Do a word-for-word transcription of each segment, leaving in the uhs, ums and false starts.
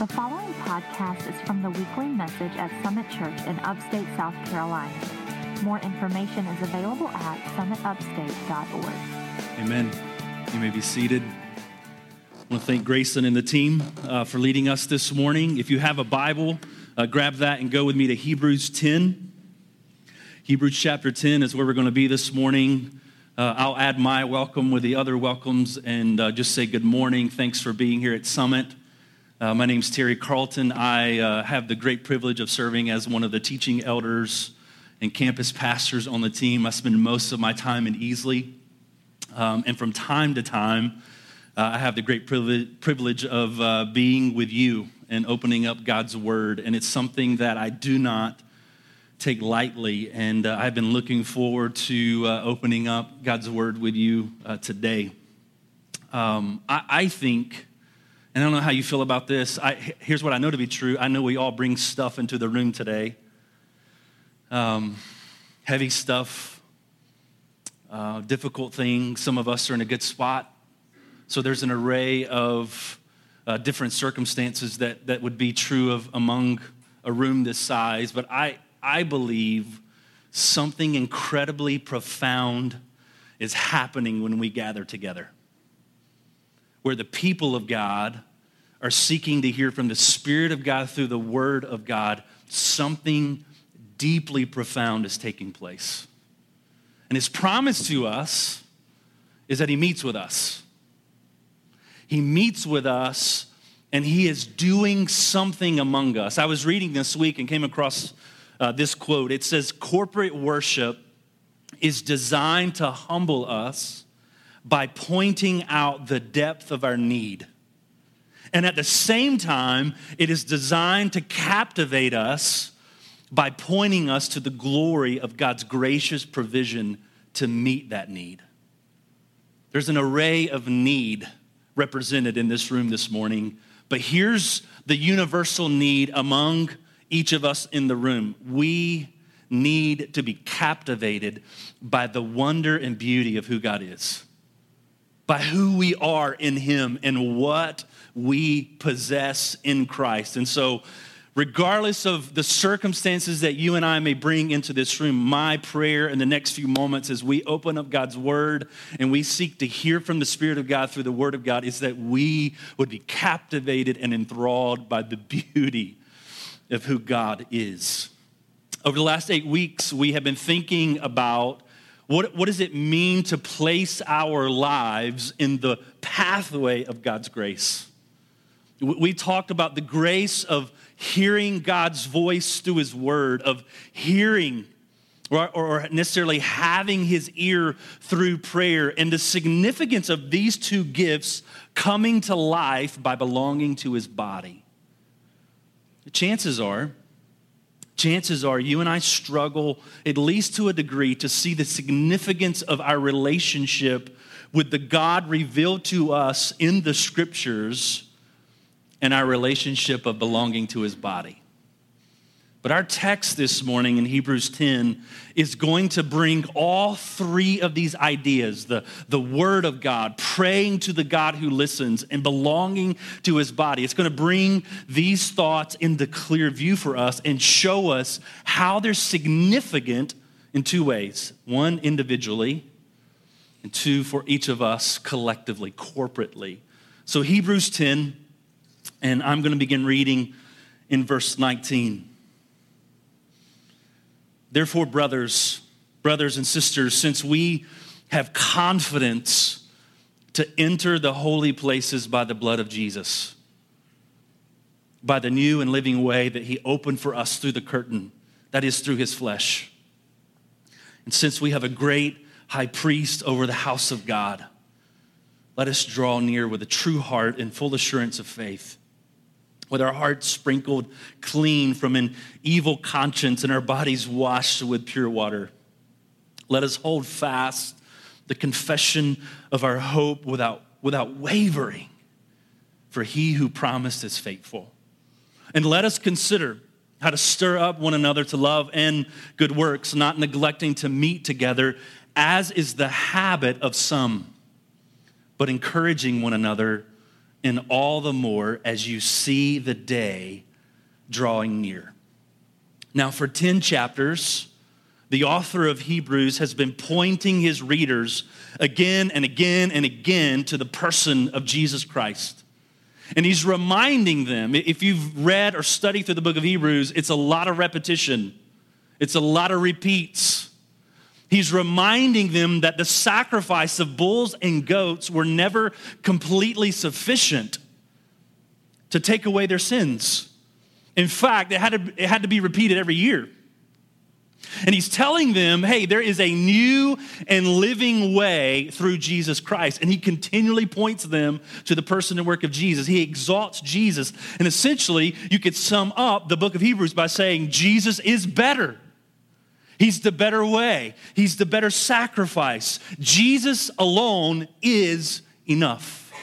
The following podcast is from the weekly message at Summit Church in upstate South Carolina. More information is available at summit upstate dot org. Amen. You may be seated. I want to thank Grayson and the team uh, for leading us this morning. If you have a Bible, uh, grab that and go with me to Hebrews ten. Hebrews chapter ten is where we're going to be this morning. Uh, I'll add my welcome with the other welcomes and uh, just say good morning. Thanks for being here at Summit. Uh, my name's Terry Carlton. I uh, have the great privilege of serving as one of the teaching elders and campus pastors on the team. I spend most of my time in Easley. Um, and from time to time, uh, I have the great privilege, privilege of uh, being with you and opening up God's Word. And it's something that I do not take lightly. And uh, I've been looking forward to uh, opening up God's Word with you uh, today. Um, I, I think... And I don't know how you feel about this. I, here's what I know to be true. I know we all bring stuff into the room today. Um, heavy stuff, uh, difficult things. Some of us are in a good spot. So there's an array of uh, different circumstances that, that would be true of among a room this size. But I, I believe something incredibly profound is happening when we gather together, where the people of God are seeking to hear from the Spirit of God through the Word of God. Something deeply profound is taking place. And His promise to us is that He meets with us. He meets with us, and He is doing something among us. I was reading this week and came across uh, this quote. It says, corporate worship is designed to humble us by pointing out the depth of our need. And at the same time, it is designed to captivate us by pointing us to the glory of God's gracious provision to meet that need. There's an array of need represented in this room this morning, but here's the universal need among each of us in the room. We need to be captivated by the wonder and beauty of who God is, by who we are in Him and what we possess in Christ. And so, regardless of the circumstances that you and I may bring into this room, my prayer in the next few moments as we open up God's Word and we seek to hear from the Spirit of God through the Word of God is that we would be captivated and enthralled by the beauty of who God is. Over the last eight weeks, we have been thinking about What, what does it mean to place our lives in the pathway of God's grace? We talked about the grace of hearing God's voice through His Word, of hearing or, or necessarily having His ear through prayer, and the significance of these two gifts coming to life by belonging to His body. Chances are, Chances are you and I struggle, at least to a degree, to see the significance of our relationship with the God revealed to us in the Scriptures and our relationship of belonging to His body. But our text this morning in Hebrews ten is going to bring all three of these ideas, the, the Word of God, praying to the God who listens, and belonging to His body. It's going to bring these thoughts into clear view for us and show us how they're significant in two ways. One, individually, and two, for each of us collectively, corporately. So Hebrews ten, and I'm going to begin reading in verse nineteen. Therefore, brothers, brothers and sisters, since we have confidence to enter the holy places by the blood of Jesus, by the new and living way that He opened for us through the curtain, that is through His flesh. And since we have a great high priest over the house of God, let us draw near with a true heart and full assurance of faith, with our hearts sprinkled clean from an evil conscience and our bodies washed with pure water. Let us hold fast the confession of our hope without, without wavering, for He who promised is faithful. And let us consider how to stir up one another to love and good works, not neglecting to meet together, as is the habit of some, but encouraging one another, and all the more as you see the day drawing near. Now, for ten chapters, the author of Hebrews has been pointing his readers again and again and again to the person of Jesus Christ. And he's reminding them, if you've read or studied through the book of Hebrews, it's a lot of repetition. It's a lot of repeats. He's reminding them that the sacrifice of bulls and goats were never completely sufficient to take away their sins. In fact, it had to, it had to be repeated every year. And he's telling them, hey, there is a new and living way through Jesus Christ. And he continually points them to the person and work of Jesus. He exalts Jesus. And essentially, you could sum up the book of Hebrews by saying Jesus is better. He's the better way. He's the better sacrifice. Jesus alone is enough.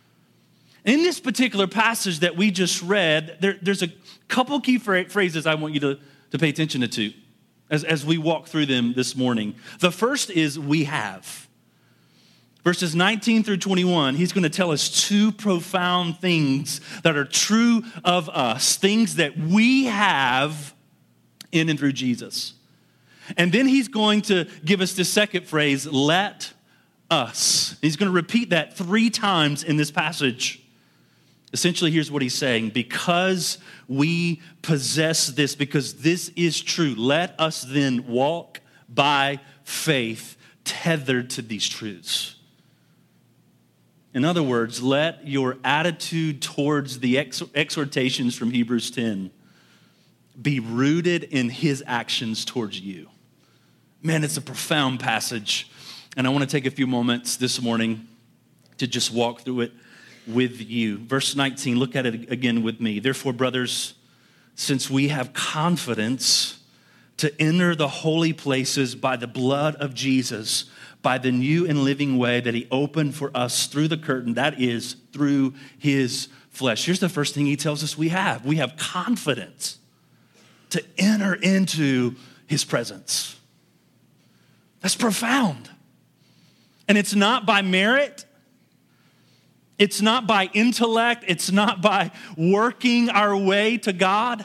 In this particular passage that we just read, there, there's a couple key phrases I want you to, to pay attention to as, as we walk through them this morning. The first is we have. Verses nineteen through twenty-one, he's going to tell us two profound things that are true of us, things that we have in and through Jesus. And then he's going to give us the second phrase, let us. He's going to repeat that three times in this passage. Essentially, here's what he's saying. Because we possess this, because this is true, let us then walk by faith, tethered to these truths. In other words, let your attitude towards the ex- exhortations from Hebrews ten be rooted in his actions towards you. Man, it's a profound passage. And I want to take a few moments this morning to just walk through it with you. Verse nineteen, look at it again with me. Therefore, brothers, since we have confidence to enter the holy places by the blood of Jesus, by the new and living way that he opened for us through the curtain, that is, through his flesh. Here's the first thing he tells us we have. We have confidence to enter into his presence. That's profound. And it's not by merit. It's not by intellect. It's not by working our way to God.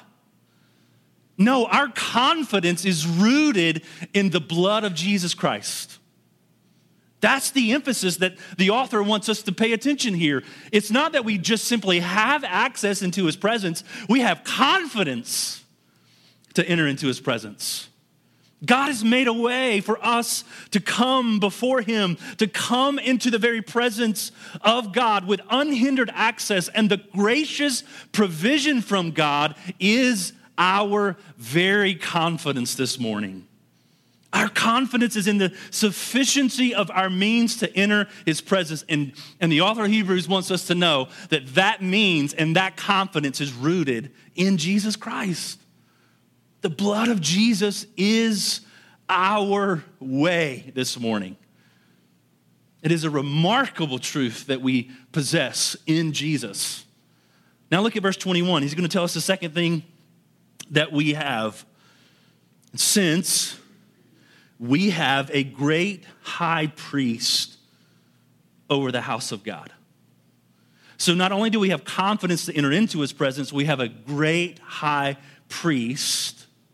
No, our confidence is rooted in the blood of Jesus Christ. That's the emphasis that the author wants us to pay attention here. It's not that we just simply have access into his presence. We have confidence to enter into his presence. God has made a way for us to come before him, to come into the very presence of God with unhindered access. And the gracious provision from God is our very confidence this morning. Our confidence is in the sufficiency of our means to enter his presence. And, and the author of Hebrews wants us to know that that means and that confidence is rooted in Jesus Christ. The blood of Jesus is our way this morning. It is a remarkable truth that we possess in Jesus. Now look at verse twenty-one. He's going to tell us the second thing that we have. Since we have a great high priest over the house of God. So not only do we have confidence to enter into his presence, we have a great high priest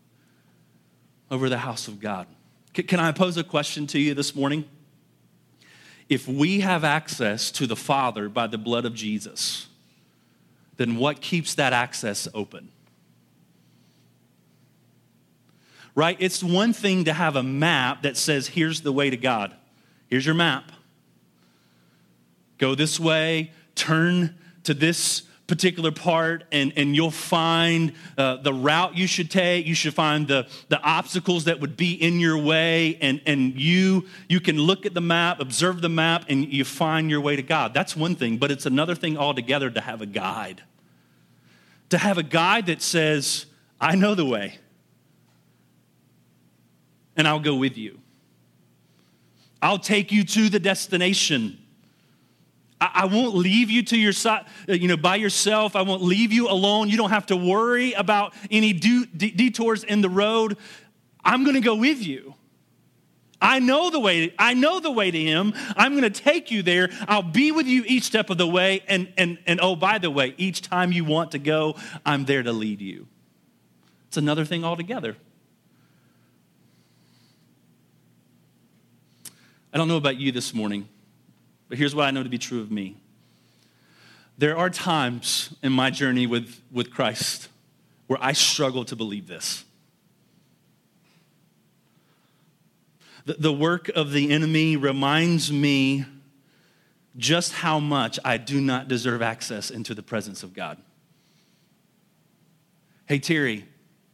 over the house of God. Can I pose a question to you this morning? If we have access to the Father by the blood of Jesus, then what keeps that access open? Right? It's one thing to have a map that says, here's the way to God. Here's your map. Go this way, turn to this particular part, and, and you'll find uh, the route you should take. You should find the, the obstacles that would be in your way, and, and you, you can look at the map, observe the map, and you find your way to God. That's one thing, but it's another thing altogether to have a guide. To have a guide that says, I know the way, and I'll go with you. I'll take you to the destination. I won't leave you to your side, you know, by yourself. I won't leave you alone. You don't have to worry about any detours in the road. I'm going to go with you. I know the way, I know the way to him. I'm going to take you there. I'll be with you each step of the way. And, and, and oh, by the way, each time you want to go, I'm there to lead you. It's another thing altogether. I don't know about you this morning, but here's what I know to be true of me. There are times in my journey with, with Christ where I struggle to believe this. The, the work of the enemy reminds me just how much I do not deserve access into the presence of God. Hey, Terry,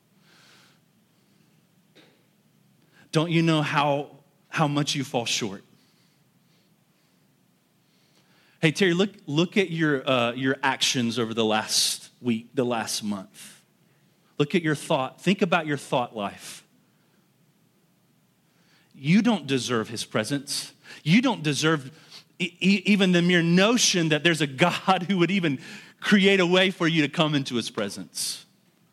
don't you know how, how much you fall short? Hey, Terry, look, look at your, uh, your actions over the last week, the last month. Look at your thought. Think about your thought life. You don't deserve his presence. You don't deserve e- even the mere notion that there's a God who would even create a way for you to come into his presence.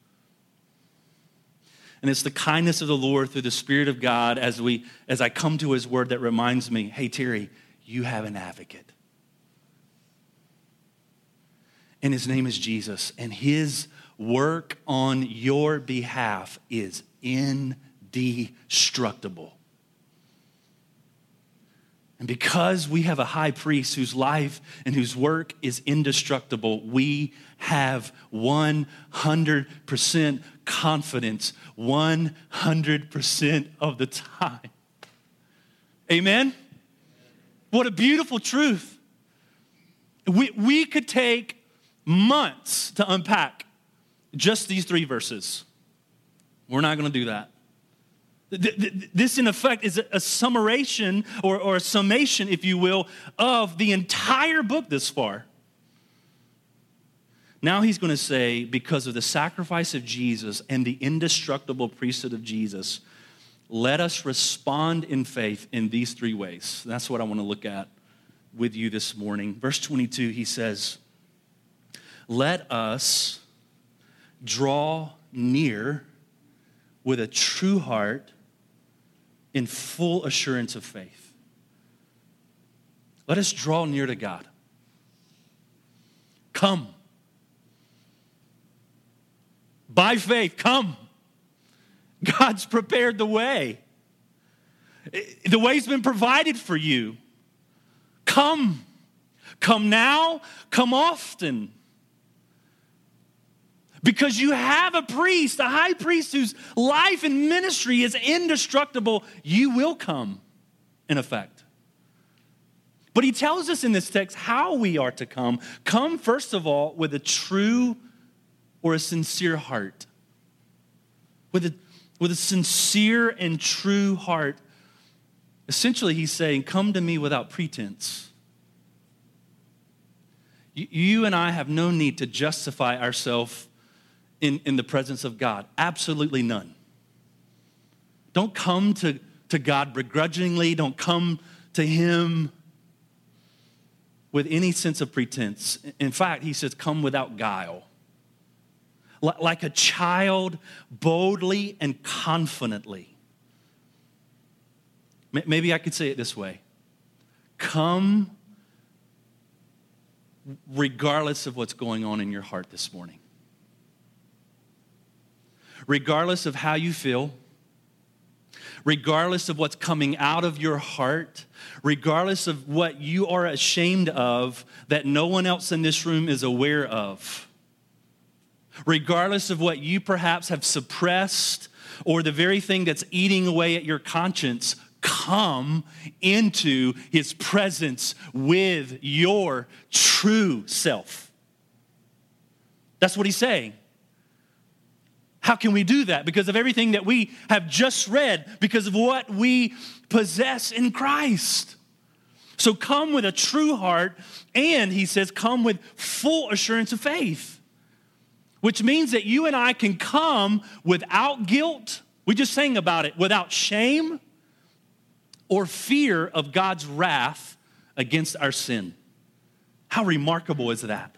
And it's the kindness of the Lord through the Spirit of God as we, as I come to his word that reminds me, hey, Terry, you have an advocate. And his name is Jesus. And his work on your behalf is indestructible. And because we have a high priest whose life and whose work is indestructible, we have one hundred percent confidence one hundred percent of the time. Amen? What a beautiful truth. We, we could take months to unpack just these three verses. We're not going to do that. This, in effect, is a summation or, or a summation, if you will, of the entire book this far. Now he's going to say, because of the sacrifice of Jesus and the indestructible priesthood of Jesus, let us respond in faith in these three ways. That's what I want to look at with you this morning. Verse twenty-two, he says, let us draw near with a true heart in full assurance of faith. Let us draw near to God. Come. By faith, come. God's prepared the way. The way's been provided for you. Come. Come now, come often. Because you have a priest, a high priest whose life and ministry is indestructible, you will come, in effect. But he tells us in this text how we are to come. Come, first of all, with a true or a sincere heart. With a, with a sincere and true heart. Essentially, he's saying, come to me without pretense. You, you and I have no need to justify ourselves In, in the presence of God. Absolutely none. Don't come to, to God begrudgingly. Don't come to him with any sense of pretense. In fact, he says, come without guile. L- like a child, boldly and confidently. M- maybe I could say it this way. Come regardless of what's going on in your heart this morning. Regardless of how you feel, regardless of what's coming out of your heart, regardless of what you are ashamed of that no one else in this room is aware of, regardless of what you perhaps have suppressed or the very thing that's eating away at your conscience, come into his presence with your true self. That's what he's saying. How can we do that? Because of everything that we have just read, because of what we possess in Christ. So come with a true heart, and he says, come with full assurance of faith. Which means that you and I can come without guilt. We just sang about it, without shame or fear of God's wrath against our sin. How remarkable is that?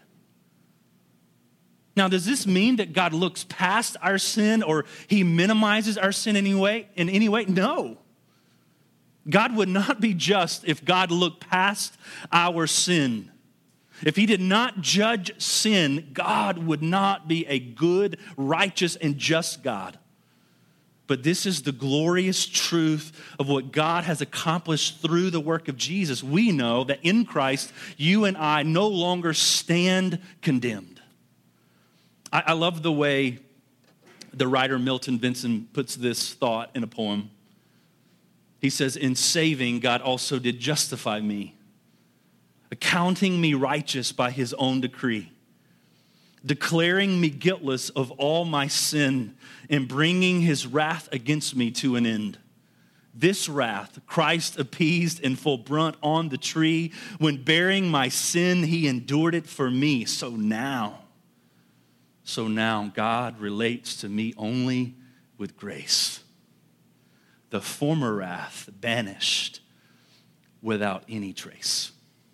Now, does this mean that God looks past our sin or he minimizes our sin anyway, in any way? No. God would not be just if God looked past our sin. If he did not judge sin, God would not be a good, righteous, and just God. But this is the glorious truth of what God has accomplished through the work of Jesus. We know that in Christ, you and I no longer stand condemned. I, I love the way the writer Milton Vincent puts this thought in a poem. He says, in saving, God also did justify me, accounting me righteous by his own decree, declaring me guiltless of all my sin and bringing his wrath against me to an end. This wrath Christ appeased in full brunt on the tree. When bearing my sin, he endured it for me. So now, so now God relates to me only with grace. The former wrath banished without any trace.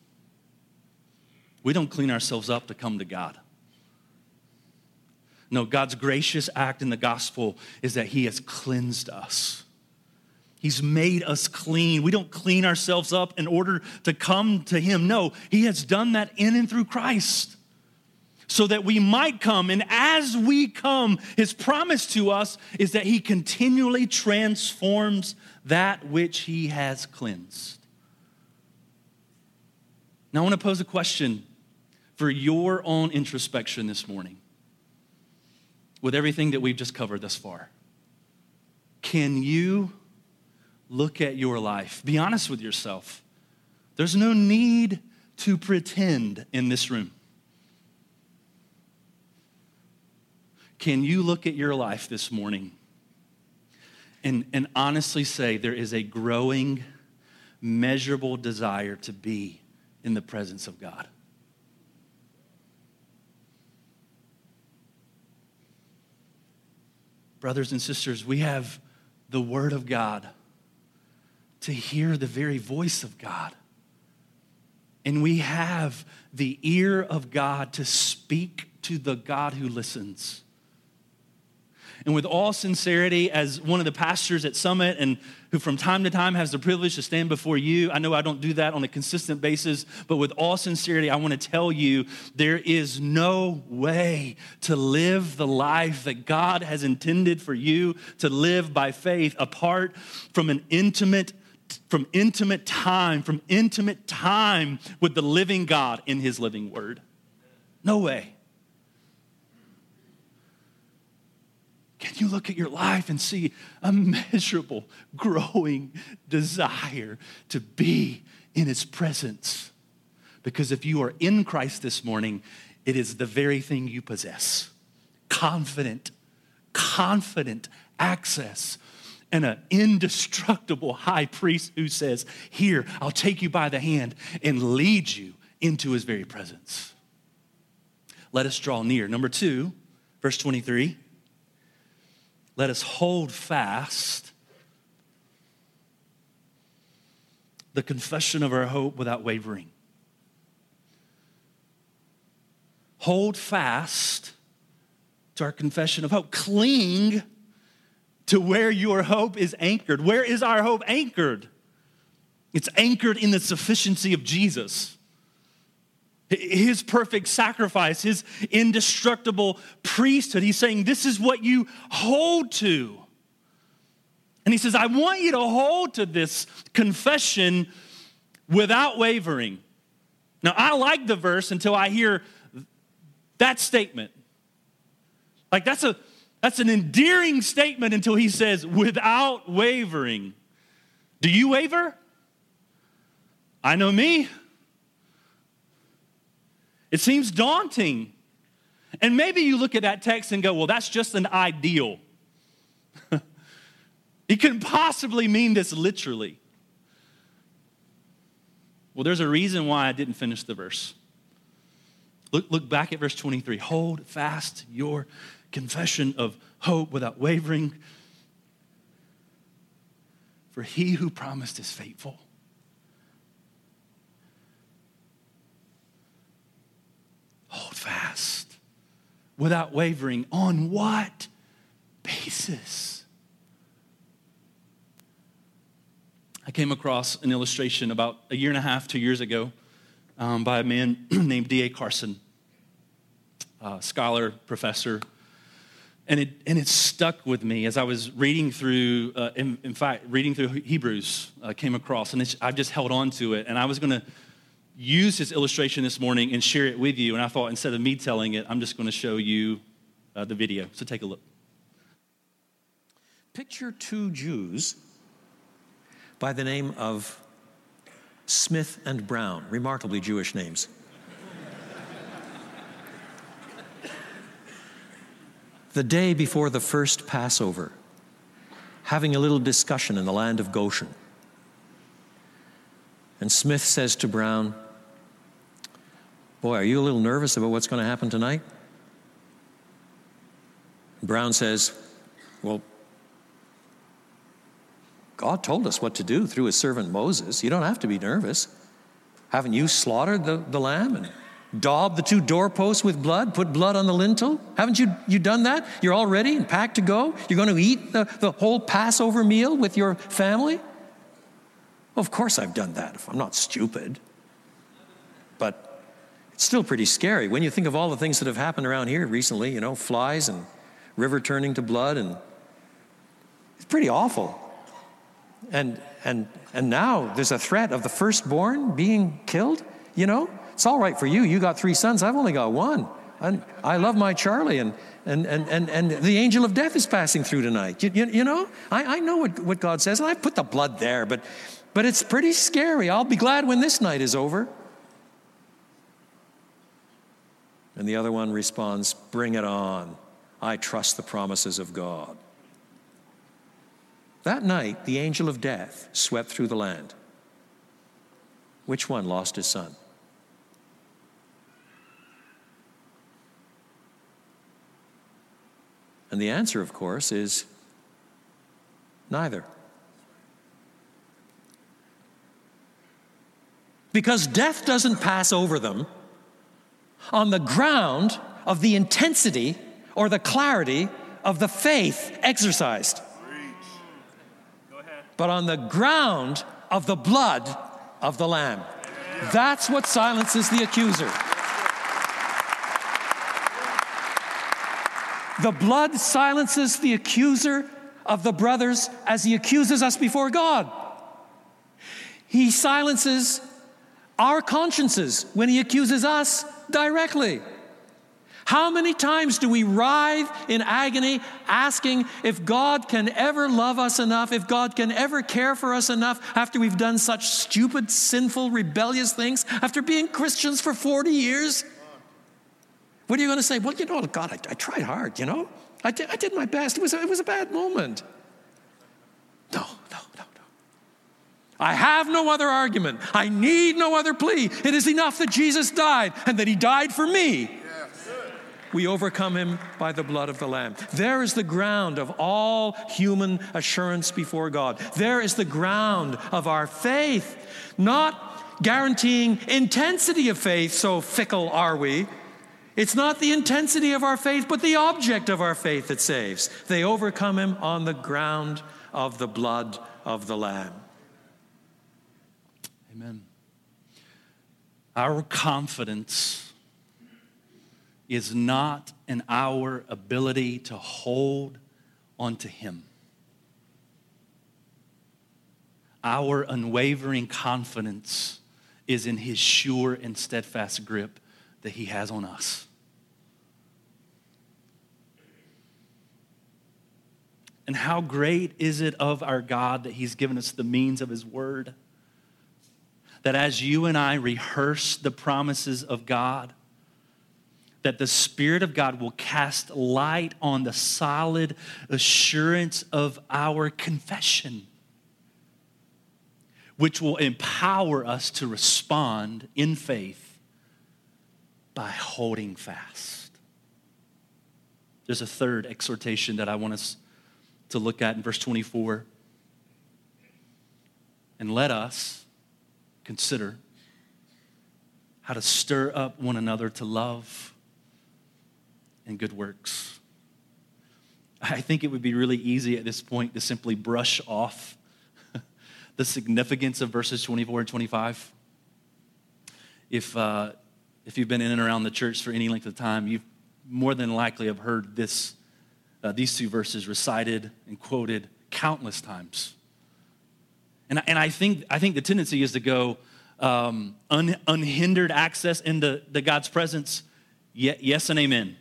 We don't clean ourselves up to come to God. No, God's gracious act in the gospel is that he has cleansed us. He's made us clean. We don't clean ourselves up in order to come to him. No, he has done that in and through Christ so that we might come. And as we come, his promise to us is that he continually transforms that which he has cleansed. Now, I want to pose a question for your own introspection this morning. With everything that we've just covered thus far, can you look at your life? Be honest with yourself. There's no need to pretend in this room. Can you look at your life this morning and, and honestly say there is a growing, measurable desire to be in the presence of God? Brothers and sisters, we have the Word of God to hear the very voice of God. And we have the ear of God to speak to the God who listens. And with all sincerity, as one of the pastors at Summit and who from time to time has the privilege to stand before you, I know I don't do that on a consistent basis, but with all sincerity, I want to tell you there is no way to live the life that God has intended for you to live by faith apart from an intimate, from intimate time, from intimate time with the living God in his living word. No way. Can you look at your life and see a measurable, growing desire to be in his presence? Because if you are in Christ this morning, it is the very thing you possess. Confident, confident access and an indestructible high priest who says, here, I'll take you by the hand and lead you into his very presence. Let us draw near. Number two, verse twenty-three. Let us hold fast the confession of our hope without wavering. Hold fast to our confession of hope. Cling to where your hope is anchored. Where is our hope anchored? It's anchored in the sufficiency of Jesus. His perfect sacrifice, his indestructible priesthood. He's saying this is what you hold to. And he says, I want you to hold to this confession without wavering. Now, I like the verse until I hear that statement. Like that's a that's an endearing statement until he says, without wavering. Do you waver? I know me. It seems daunting. And maybe you look at that text and go, well, that's just an ideal. He couldn't possibly mean this literally. Well, there's a reason why I didn't finish the verse. Look, look back at verse twenty-three. Hold fast your confession of hope without wavering. For he who promised is faithful. Hold fast without wavering. On what basis? I came across an illustration about a year and a half, two years ago, um, by a man named D A Carson, a scholar, professor. And it and it stuck with me as I was reading through, uh, in, in fact, reading through Hebrews, uh, came across, and it's, I've just held on to it. And I was going to use his illustration this morning and share it with you. And I thought instead of me telling it, I'm just going to show you uh, the video. So take a look. Picture two Jews by the name of Smith and Brown, remarkably Jewish names. The day before the first Passover, having a little discussion in the land of Goshen. And Smith says to Brown, "Boy, are you a little nervous about what's going to happen tonight?" Brown says, "Well, God told us what to do through his servant Moses. You don't have to be nervous. Haven't you slaughtered the, the lamb and daubed the two doorposts with blood, put blood on the lintel? Haven't you, you done that? You're all ready and packed to go? You're going to eat the, the whole Passover meal with your family?" Well, of course I've done that. I'm not stupid. But it's still pretty scary when you think of all the things that have happened around here recently, you know, flies and river turning to blood, and it's pretty awful. And and and now there's a threat of the firstborn being killed, you know? It's all right for you. You got three sons. I've only got one. And I love my Charlie, and and and and, and the angel of death is passing through tonight. You, you, you know, I, I know what, what God says, and I put the blood there, but but it's pretty scary. I'll be glad when this night is over. And the other one responds, "Bring it on. I trust the promises of God." That night, the angel of death swept through the land. Which one lost his son? And the answer, of course, is neither. Because death doesn't pass over them on the ground of the intensity or the clarity of the faith exercised, but on the ground of the blood of the Lamb. That's what silences the accuser. The blood silences the accuser of the brothers as he accuses us before God. He silences our consciences when he accuses us directly. How many times do we writhe in agony asking if God can ever love us enough, if God can ever care for us enough after we've done such stupid, sinful, rebellious things, after being Christians for forty years? What are you going to say? Well, you know, God, I, I tried hard, you know? I did, I did my best. It was, a, it was a bad moment. No, no, no, no. I have no other argument. I need no other plea. It is enough that Jesus died and that he died for me. Yes. We overcome him by the blood of the Lamb. There is the ground of all human assurance before God. There is the ground of our faith, not guaranteeing intensity of faith, so fickle are we. It's not the intensity of our faith, but the object of our faith that saves. They overcome him on the ground of the blood of the Lamb. Amen. Our confidence is not in our ability to hold onto him. Our unwavering confidence is in his sure and steadfast grip that he has on us. And how great is it of our God that he's given us the means of his word, that as you and I rehearse the promises of God, that the Spirit of God will cast light on the solid assurance of our confession, which will empower us to respond in faith by holding fast. There's a third exhortation that I want us to look at in verse twenty-four. And let us consider how to stir up one another to love and good works. I think it would be really easy at this point to simply brush off the significance of verses twenty-four and twenty-five? If, uh, if you've been in and around the church for any length of time, you've more than likely have heard this, uh, these two verses recited and quoted countless times. And, and I think I think the tendency is to go um, un, unhindered access into the God's presence. Ye- yes and amen.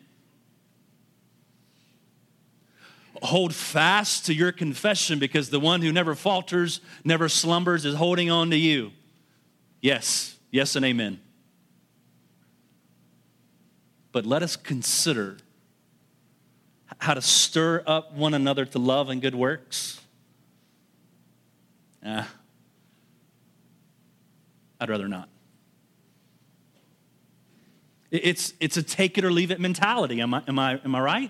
Hold fast to your confession because the one who never falters, never slumbers is holding on to you. Yes, yes and amen. But let us consider how to stir up one another to love and good works. Eh, I'd rather not. It's, it's a take it or leave it mentality. Am I, am I, am I right?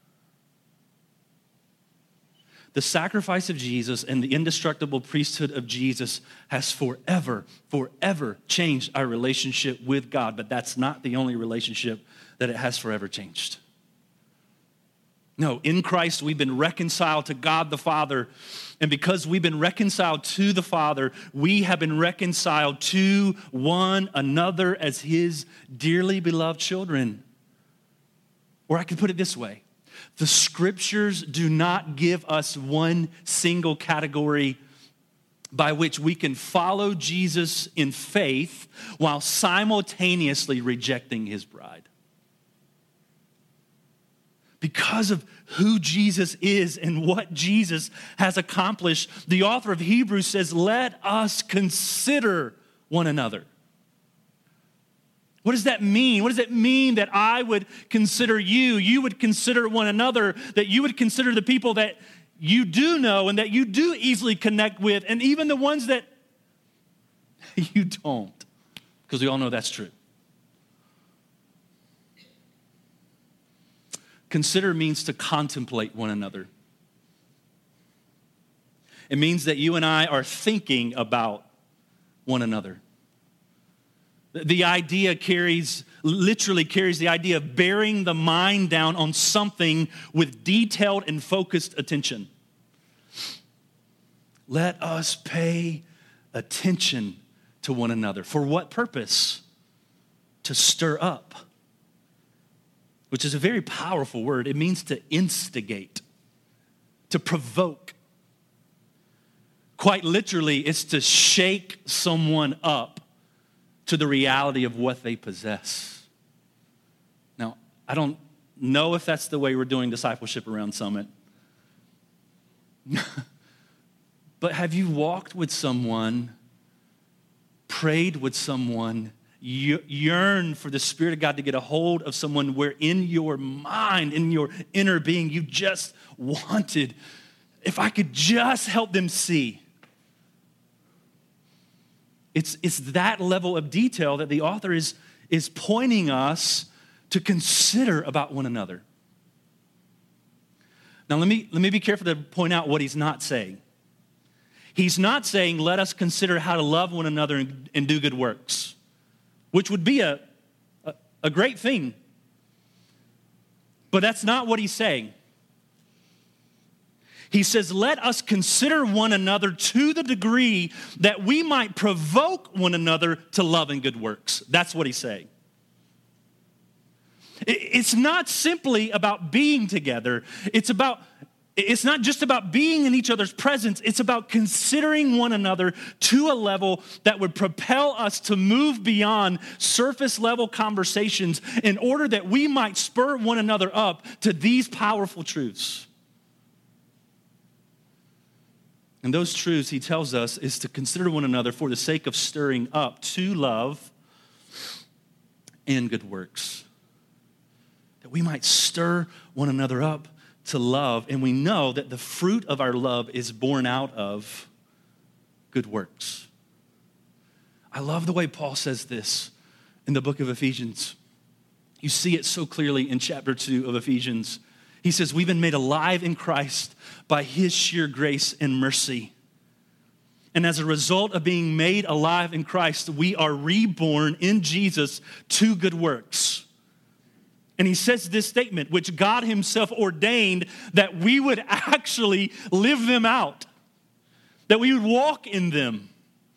The sacrifice of Jesus and the indestructible priesthood of Jesus has forever, forever changed our relationship with God, but that's not the only relationship that it has forever changed. No, in Christ we've been reconciled to God the Father, and because we've been reconciled to the Father, we have been reconciled to one another as His dearly beloved children. Or I could put it this way. The Scriptures do not give us one single category by which we can follow Jesus in faith while simultaneously rejecting His bride. Because of who Jesus is and what Jesus has accomplished, the author of Hebrews says, let us consider one another. What does that mean? What does it mean that I would consider you, you would consider one another, that you would consider the people that you do know and that you do easily connect with, and even the ones that you don't? Because we all know that's true. Consider means to contemplate one another. It means that you and I are thinking about one another. The idea carries, literally carries the idea of bearing the mind down on something with detailed and focused attention. Let us pay attention to one another. For what purpose? To stir up, which is a very powerful word. It means to instigate, to provoke. Quite literally, it's to shake someone up to the reality of what they possess. Now, I don't know if that's the way we're doing discipleship around Summit. But have you walked with someone, prayed with someone, yearned for the Spirit of God to get a hold of someone where in your mind, in your inner being, you just wanted, if I could just help them see? It's, it's that level of detail that the author is, is pointing us to consider about one another. Now, let me, let me be careful to point out what he's not saying. He's not saying, let us consider how to love one another and, and do good works, which would be a, a, a great thing. But that's not what he's saying. He says, let us consider one another to the degree that we might provoke one another to love and good works. That's what he's saying. It's not simply about being together. It's about, it's not just about being in each other's presence. It's about considering one another to a level that would propel us to move beyond surface level conversations in order that we might spur one another up to these powerful truths. And those truths, he tells us, is to consider one another for the sake of stirring up to love and good works. That we might stir one another up to love, and we know that the fruit of our love is born out of good works. I love the way Paul says this in the book of Ephesians. You see it so clearly in chapter two of Ephesians. He says, we've been made alive in Christ by his sheer grace and mercy. And as a result of being made alive in Christ, we are reborn in Jesus to good works. And he says this statement, which God himself ordained that we would actually live them out. that we would walk in them.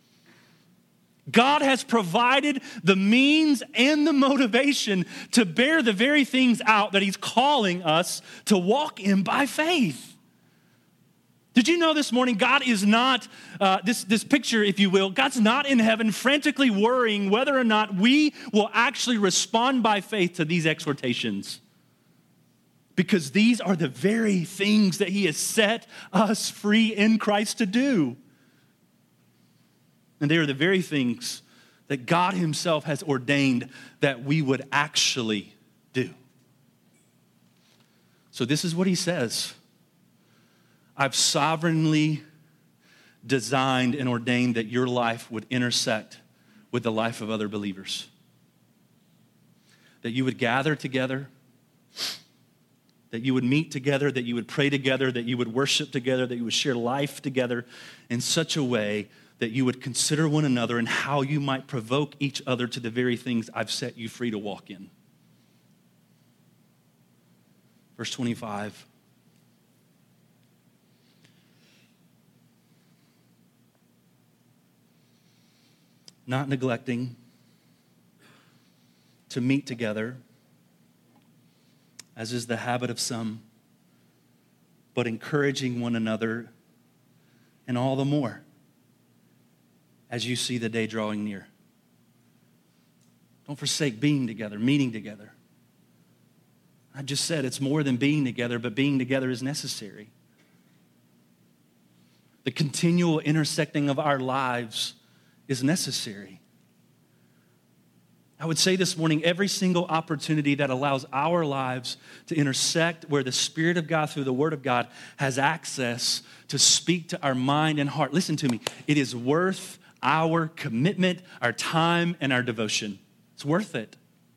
God has provided the means and the motivation to bear the very things out that he's calling us to walk in by faith. Did you know this morning, God is not, uh, this, this picture, if you will, God's not in heaven frantically worrying whether or not we will actually respond by faith to these exhortations. Because these are the very things that he has set us free in Christ to do. And they are the very things that God himself has ordained that we would actually do. So this is what he says. I've sovereignly designed and ordained that your life would intersect with the life of other believers. That you would gather together, that you would meet together, that you would pray together, that you would worship together, that you would share life together in such a way that you would consider one another and how you might provoke each other to the very things I've set you free to walk in. Verse twenty-five. Not neglecting to meet together, as is the habit of some, but encouraging one another, and all the more as you see the day drawing near. Don't forsake being together, meeting together. I just said it's more than being together, but being together is necessary. The continual intersecting of our lives is necessary. I would say this morning, every single opportunity that allows our lives to intersect where the Spirit of God through the Word of God has access to speak to our mind and heart. Listen to me. It is worth our commitment, our time, and our devotion. It's worth it.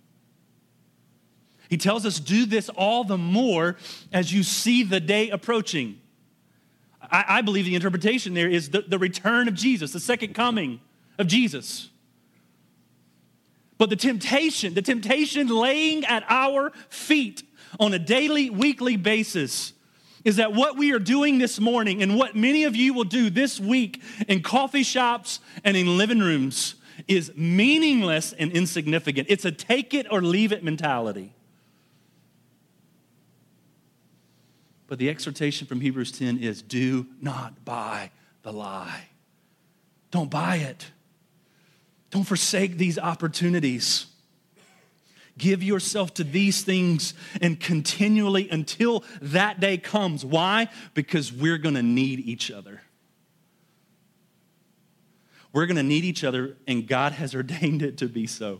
He tells us, do this all the more as you see the day approaching. I, I believe the interpretation there is the, the return of Jesus, the second coming of Jesus. But the temptation, the temptation laying at our feet on a daily, weekly basis is that what we are doing this morning and what many of you will do this week in coffee shops and in living rooms is meaningless and insignificant. It's a take it or leave it mentality. But the exhortation from Hebrews ten is do not buy the lie. Don't buy it. Don't forsake these opportunities. Give yourself to these things and continually until that day comes. Why? Because we're going to need each other. We're going to need each other, and God has ordained it to be so.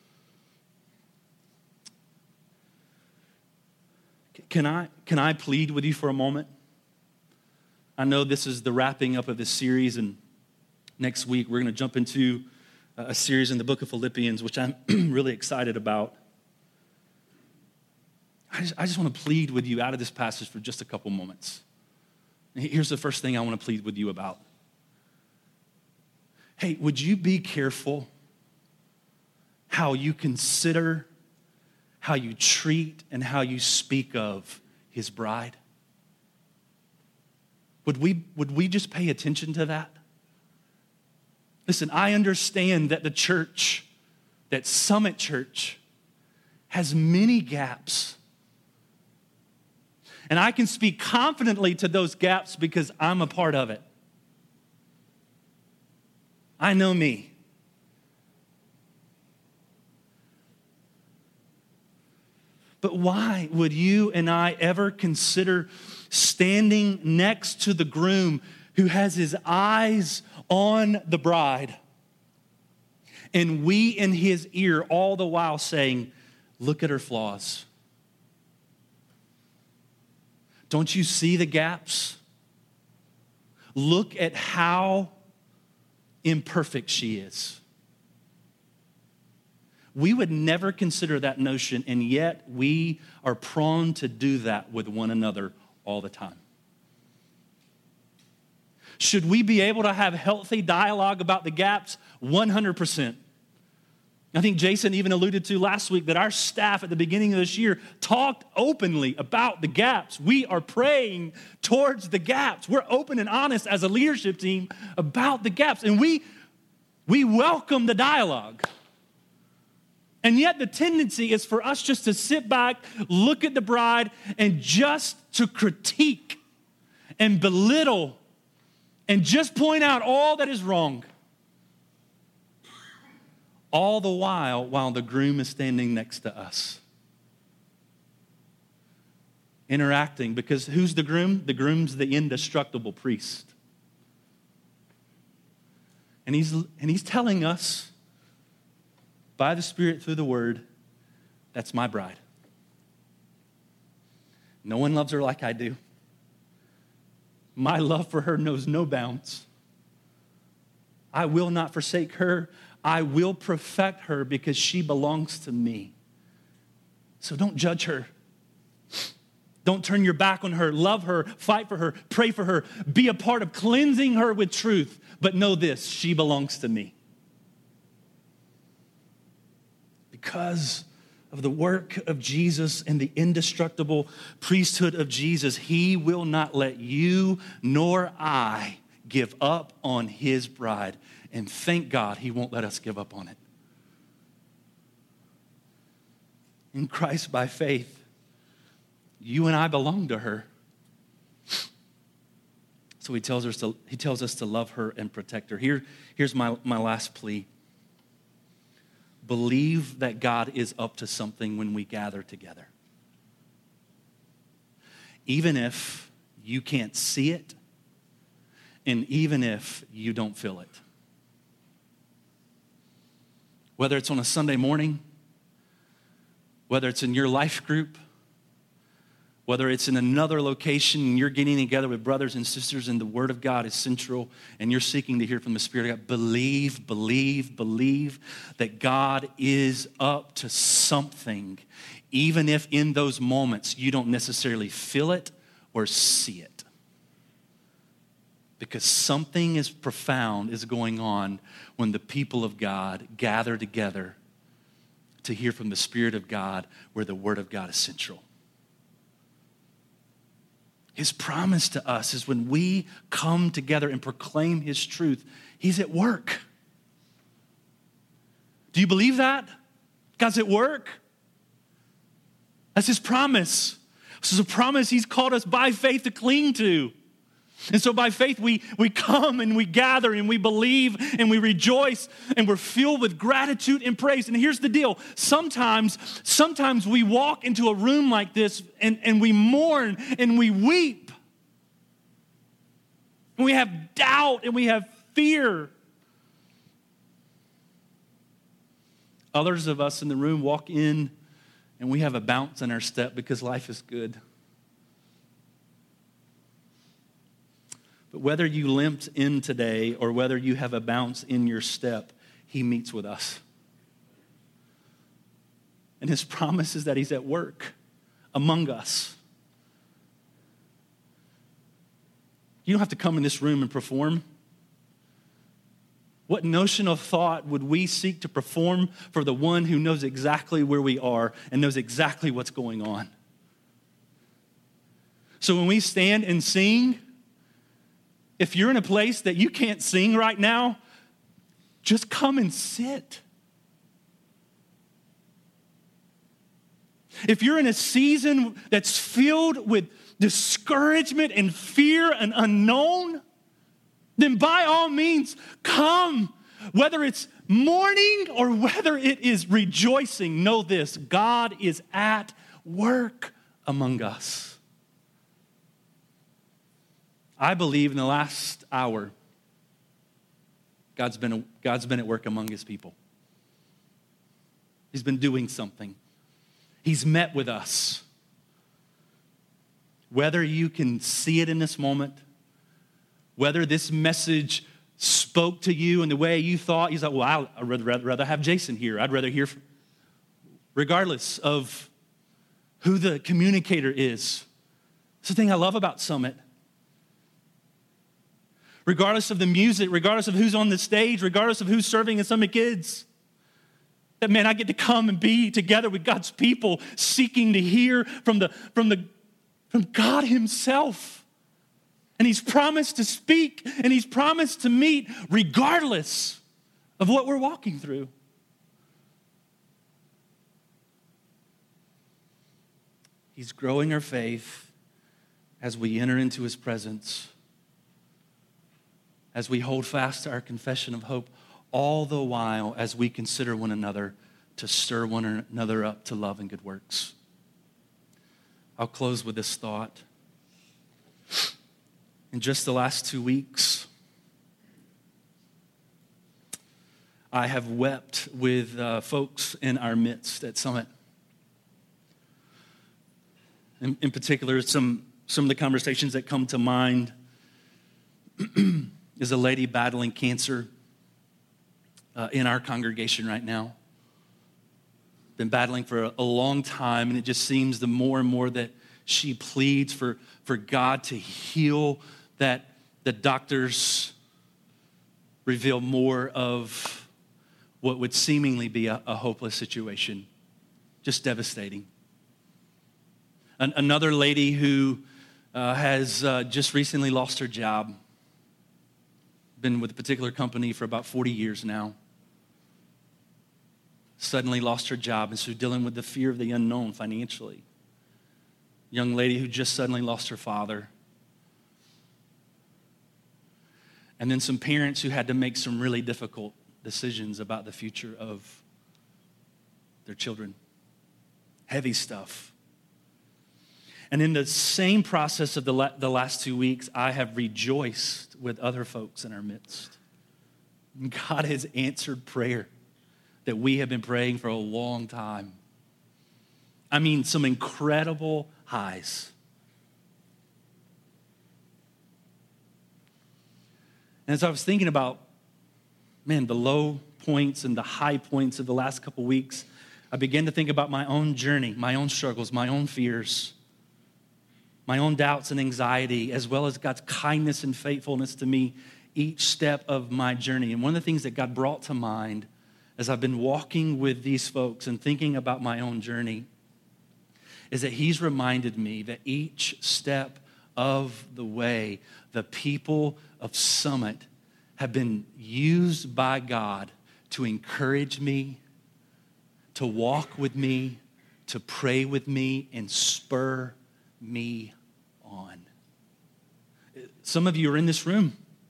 Can I, can I plead with you for a moment? I know this is the wrapping up of this series, and next week we're going to jump into a series in the book of Philippians, which I'm really excited about. I just, I just want to plead with you out of this passage for just a couple moments. Here's the first thing I want to plead with you about. Hey, would you be careful how you consider, how you treat, and how you speak of his bride? Would we, would we just pay attention to that? Listen, I understand that the church, that Summit Church, has many gaps. And I can speak confidently to those gaps because I'm a part of it. I know me. But why would you and I ever consider standing next to the groom who has his eyes on the bride, and we in his ear all the while saying, look at her flaws? Don't you see the gaps? Look at how imperfect she is. We would never consider that notion, and yet we are prone to do that with one another all the time. Should we be able to have healthy dialogue about the gaps? one hundred percent. I think Jason even alluded to last week that our staff at the beginning of this year talked openly about the gaps. We are praying towards the gaps. We're open and honest as a leadership team about the gaps. And we, we welcome the dialogue. And yet the tendency is for us just to sit back, look at the bride, and just to critique and belittle and just point out all that is wrong. All the while, while the groom is standing next to us. Interacting, because who's the groom? The groom's the indestructible priest. And he's, and he's telling us, by the Spirit through the Word, that's my bride. No one loves her like I do. My love for her knows no bounds. I will not forsake her. I will perfect her because she belongs to me. So don't judge her. Don't turn your back on her. Love her, fight for her, pray for her. Be a part of cleansing her with truth. But know this, she belongs to me. Because of the work of Jesus and the indestructible priesthood of Jesus, he will not let you nor I give up on his bride. And thank God he won't let us give up on it. In Christ by faith, you and I belong to her. So he tells us to, he tells us to love her and protect her. Here, here's my, my last plea. Believe that God is up to something when we gather together. Even if you can't see it, and even if you don't feel it. Whether it's on a Sunday morning, whether it's in your life group, whether it's in another location and you're getting together with brothers and sisters and the Word of God is central and you're seeking to hear from the Spirit of God, believe, believe, believe that God is up to something, even if in those moments you don't necessarily feel it or see it. Because something is profound is going on when the people of God gather together to hear from the Spirit of God where the Word of God is central. His promise to us is when we come together and proclaim his truth, he's at work. Do you believe that? God's at work? That's his promise. This is a promise he's called us by faith to cling to. And so by faith, we, we come and we gather and we believe and we rejoice and we're filled with gratitude and praise. And here's the deal. Sometimes, sometimes we walk into a room like this and, and we mourn and we weep. And we have doubt and we have fear. Others of us in the room walk in and we have a bounce in our step because life is good. But whether you limped in today or whether you have a bounce in your step, he meets with us. And his promise is that he's at work among us. You don't have to come in this room and perform. What notion of thought would we seek to perform for the one who knows exactly where we are and knows exactly what's going on? So when we stand and sing, if you're in a place that you can't sing right now, just come and sit. If you're in a season that's filled with discouragement and fear and unknown, then by all means, come. Whether it's mourning or whether it is rejoicing, know this, God is at work among us. I believe in the last hour, God's been, God's been at work among his people. He's been doing something. He's met with us. Whether you can see it in this moment, whether this message spoke to you in the way you thought, you thought, well, I'd rather, rather have Jason here. I'd rather hear from, regardless of who the communicator is. It's the thing I love about Summit. Regardless of the music, regardless of who's on the stage, regardless of who's serving in Summit Kids. That, man, I get to come and be together with God's people, seeking to hear from the from the from God himself. And he's promised to speak, and he's promised to meet regardless of what we're walking through. He's growing our faith as we enter into his presence, as we hold fast to our confession of hope, all the while as we consider one another to stir one another up to love and good works. I'll close with this thought. In just the last two weeks, I have wept with uh, folks in our midst at Summit. In, in particular, some, some of the conversations that come to mind is a lady battling cancer uh, in our congregation right now. Been battling for a, a long time, and it just seems the more and more that she pleads for, for God to heal, that the doctors reveal more of what would seemingly be a, a hopeless situation. Just devastating. An, another lady who uh, has uh, just recently lost her job. Been with a particular company for about forty years now. Suddenly lost her job, and so dealing with the fear of the unknown financially. Young lady who just suddenly lost her father. And then some parents who had to make some really difficult decisions about the future of their children. Heavy stuff. And in the same process of the, la- the last two weeks, I have rejoiced with other folks in our midst. God has answered prayer that we have been praying for a long time. I mean, some incredible highs. And as I was thinking about, man, the low points and the high points of the last couple weeks, I began to think about my own journey, my own struggles, my own fears, my own doubts and anxiety, as well as God's kindness and faithfulness to me each step of my journey. And one of the things that God brought to mind as I've been walking with these folks and thinking about my own journey is that he's reminded me that each step of the way, the people of Summit have been used by God to encourage me, to walk with me, to pray with me, and spur me on. Some of you are in this room.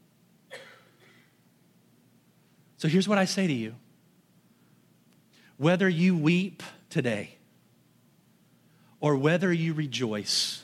So here's what I say to you. Whether you weep today or whether you rejoice,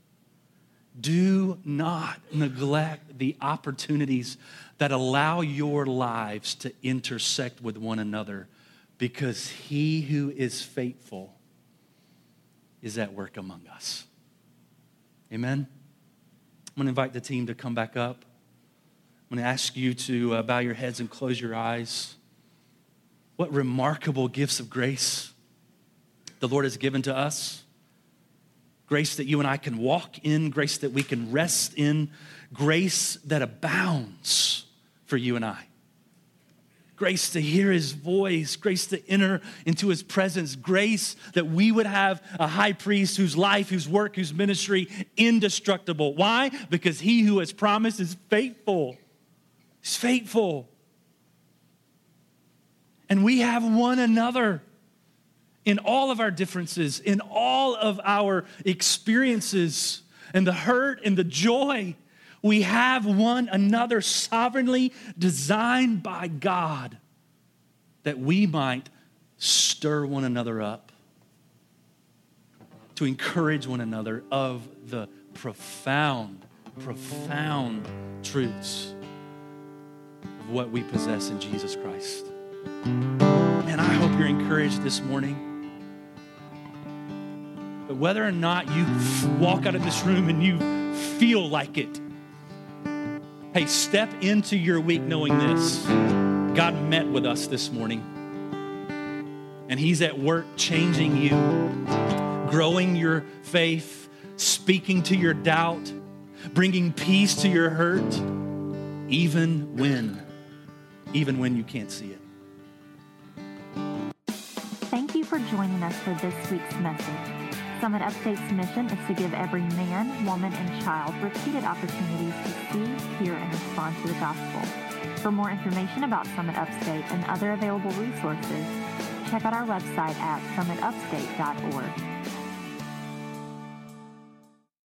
do not neglect the opportunities that allow your lives to intersect with one another, because he who is faithful is at work among us. Amen? I'm going to invite the team to come back up. I'm going to ask you to uh, bow your heads and close your eyes. What remarkable gifts of grace the Lord has given to us. Grace that you and I can walk in, grace that we can rest in, grace that abounds for you and I. Grace to hear his voice, grace to enter into his presence, grace that we would have a high priest whose life, whose work, whose ministry, indestructible. Why? Because he who has promised is faithful. He's faithful. And we have one another in all of our differences, in all of our experiences, and the hurt and the joy. We have one another sovereignly designed by God that we might stir one another up, to encourage one another of the profound, profound truths of what we possess in Jesus Christ. Man, I hope you're encouraged this morning. But whether or not you walk out of this room and you feel like it, hey, step into your week knowing this. God met with us this morning. And he's at work changing you, growing your faith, speaking to your doubt, bringing peace to your hurt, even when, even when you can't see it. for joining us for this week's message. Summit Upstate's mission is to give every man, woman, and child repeated opportunities to see, hear, and respond to the gospel. For more information about Summit Upstate and other available resources, check out our website at summit upstate dot org.